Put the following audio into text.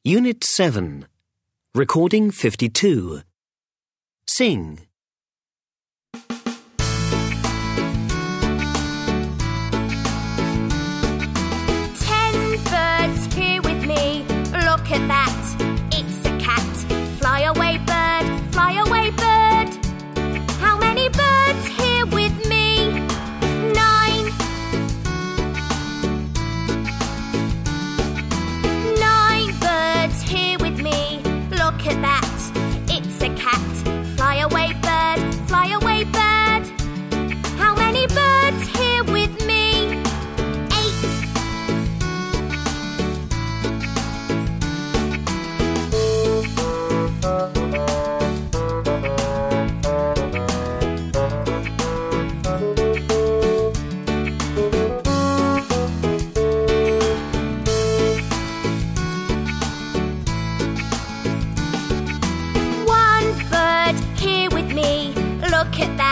Unit 7. Recording 52. Sing. 10 birds here with me. Look at that. It's a cat. Fly away, bird. Fly away, bird. How many birds here with me? 9. 9 birds here with me. Look at that. It's a cat. Fly away, bird. Fly away, bird. How many birds here with me? 8. 1 bird here with me. Look at that.